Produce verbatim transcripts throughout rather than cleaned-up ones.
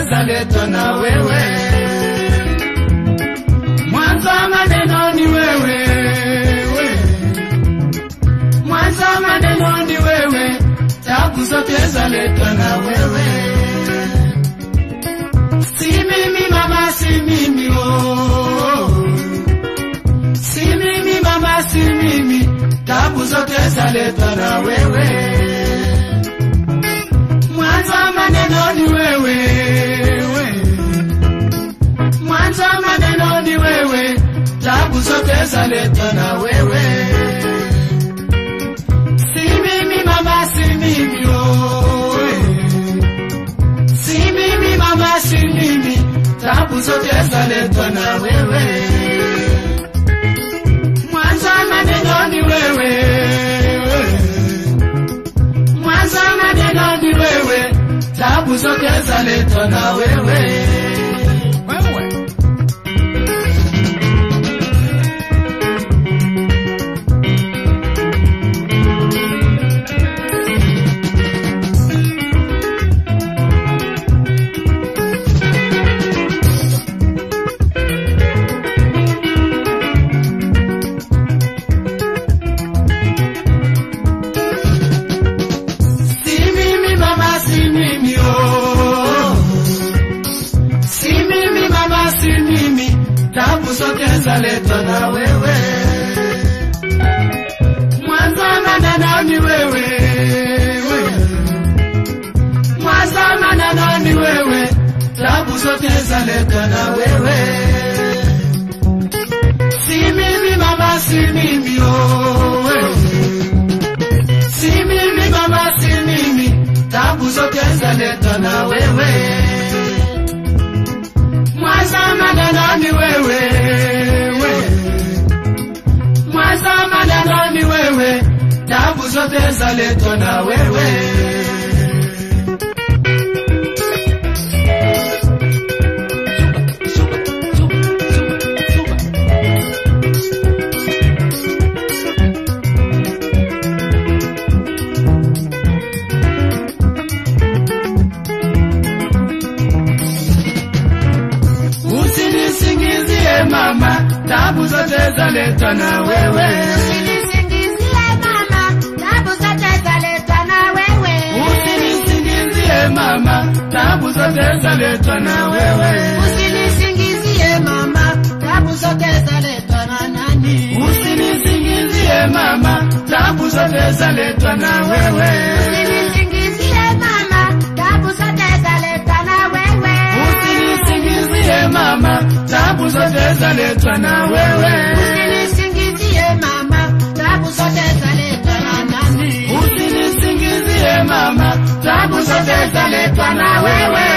zaletwa na wewe. Mwanzo maneno ni wewe, mwanzo maneno ni wewe, tabu zote zaletwa na wewe. Si mimi mama, si mimi oh, si mimi mama, si mimi, tabu zote zaletwa na wewe. Mwanzo maneno ni wewe, mwanzo maneno ni wewe, tabu zote zaletwa na wewe. Si mimi mama, si mimi oh, si mimi mama, si mimi, tabu zote zaletwa na wewe. Mwanzo maneno ni wewe, mwanzo maneno ni wewe, tabu zote zaletwa na wewe. Zaletwa na wewe. Mwanzo maneno ni wewe, mwanzo maneno ni wewe, tabu zote zaletwa na wewe. Si mimi mama, si mimi oh, si mimi mama, si mimi, tabu zote zaletwa na wewe. Mwanzo maneno ni wewe, mwanzo maneno ni wewe, tabu zote zaletwa na wewe. Usinisingizie mama, tabu zote zaletwa na wewe. Usinisingizie mama, tabu zote zaletwa na wewe. Usinisingizie mama, tabu zote zaletwa na wewe. Usinisingizie mama, tabu zote zaletwa na nani? Usinisingizie mama, tabu zote zaletwa na wewe. Usinisingizie mama, tabu zote zaletwa na wewe. Usinisingizie mama, tabu zote zaletwa na wewe. Usinisingizie mama, tabu zote zaletwa na nani? Usinisingizie mama, tabu zote zaletwa na wewe.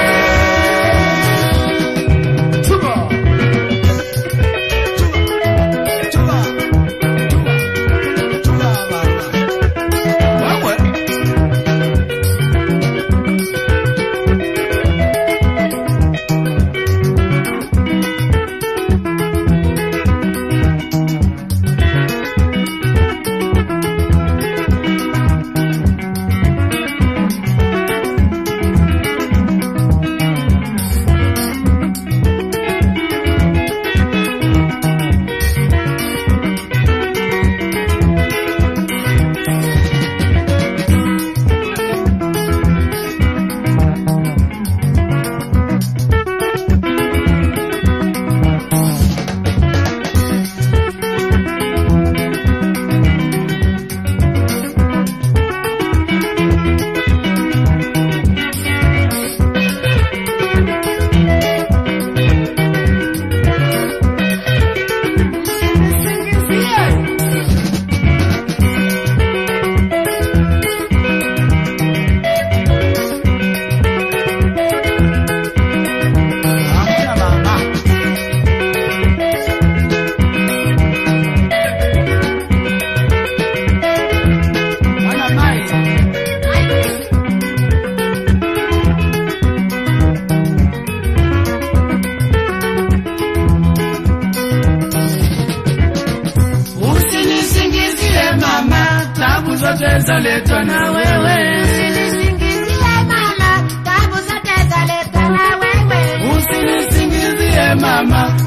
zote zaletwa na wewe. Usinisingizie mama, tabu zote zaletwa na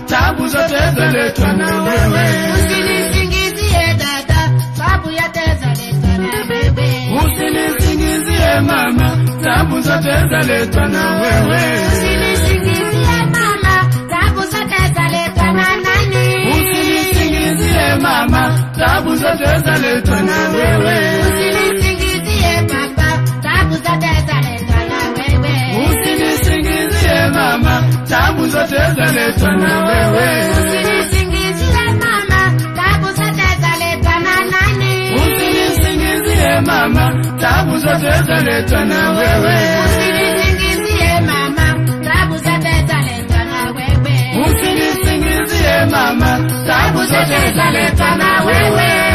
tabu zote zaletwa na wewe. Usinisingizie dada, tabu yote zaletwa na wewe. Usinisingizie mama, tabu zote zaletwa na wewe. Usinisingizie mama, tabu zote zaletwa na nani? Usinisingizie mama, tabu zote zaletwa na wewe. Usinisingizie baba, tabu zote zaletwa na wewe. Usinisingizie mama, tabu zote zaletwa na wewe. Usinisingizie mama, tabu zote zaletwa na nani? Usinisingizie mama, tabu zote zaletwa na wewe. Usinisingizie mama, tabu zote zaletwa na wewe. Usinisingizie mama, tabu zote zaletwa na wewe.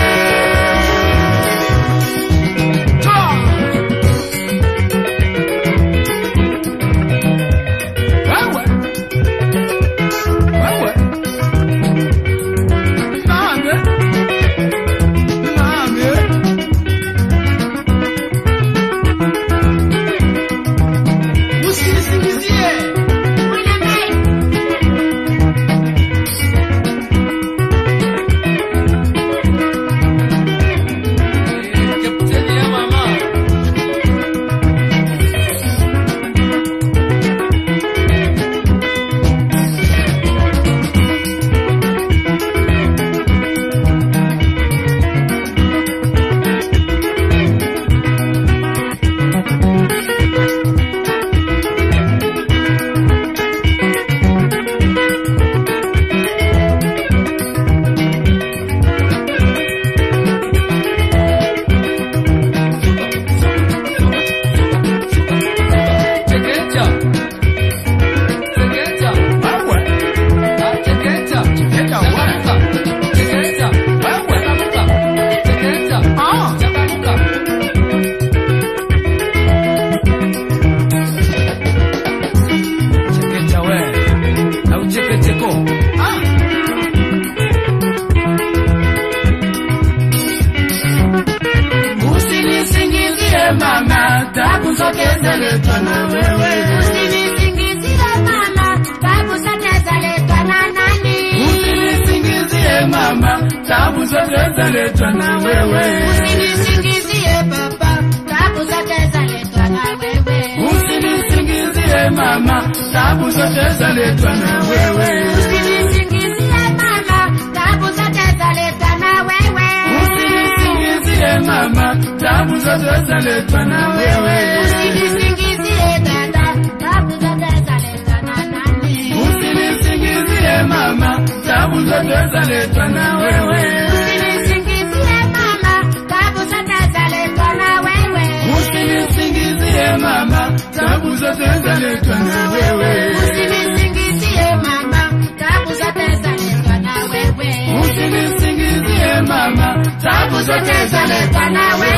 Mama, tabu zote zaletwa na wewe. Usinisingizie mama, tabu zote zaletwa na nani? Usinisingizie mama, tabu zote zaletwa na wewe. Usinisingizie baba, tabu zote zaletwa na wewe. Usinisingizie mama, tabu zote zaletwa na wewe. Usinisingizie mama, tabu zote zaletwa na wewe. Usinisingizie mama, tabu zote zaletwa na wewe. Usinisingizie dada, tabu zote zaletwa na nani? Usinisingizie mama, tabu zote zaletwa na wewe. Usinisingizie mama, tabu zote zaletwa na wewe. Usinisingizie mama, tabu zote zaletwa na wewe. Usinisingizie mama, tabu zote zaletwa na wewe. Usinisingizie mama, tabu zote zaletwa na wewe.